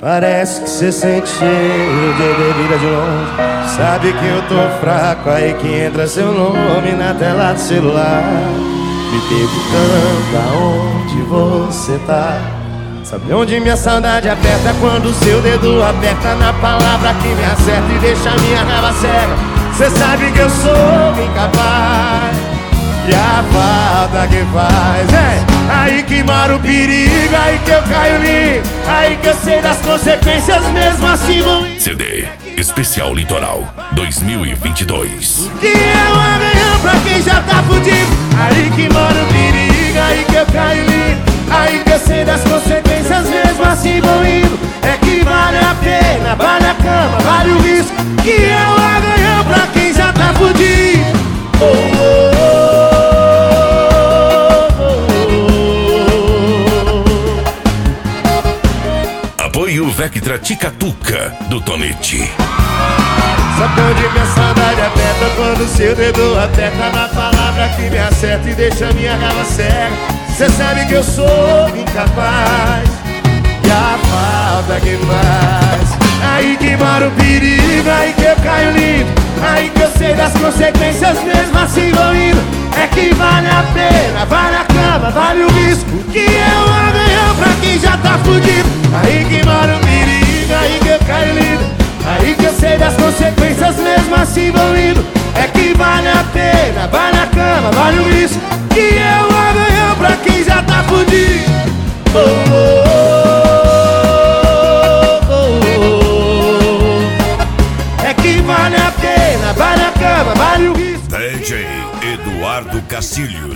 Parece que cê sente cheiro de bebida de longe. Sabe que eu tô fraco, aí que entra seu nome na tela do celular, me perguntando aonde você tá. Sabe onde minha saudade aperta? Quando seu dedo aperta na palavra que me acerta e deixa minha raiva cega. Cê sabe que eu sou incapaz, e a falta que faz é aí que mora o perigo, aí que eu caio limpo, aí que eu sei das consequências, mesmo assim vou. CD Especial Litoral 2022. Que é o amanhã pra quem já tá fudido, aí que mora o perigo, aí que eu caio limpo, aí que eu sei das consequências, mesmo assim vou indo. É que vale a pena, vale a cama, vale o risco. Que é o amanhã pra quem já tá fudido. Apoio Vectra Ticatuca do Tonete. Sabe onde minha saudade aperta? Quando seu dedo aperta na palavra que me acerta e deixa minha raiva cega. Cê sabe que eu sou incapaz, e a falta que faz aí que mora o perigo, aí que eu caio limpo, aí que eu sei das consequências, mesmo assim vou indo. É que vale a pena, vale a cama, vale o risco. Que é o amanhã pra quem já tá fudido, aí que mora o perigo, aí que eu caio limpo, aí que eu sei das consequências, mesmo assim vou indo. É que vale a pena, vale a cama, vale o risco. Que é o amanhã pra quem já tá fudido. É que vale a pena, vale a cama, vale o risco. DJ Eduardo Castilho.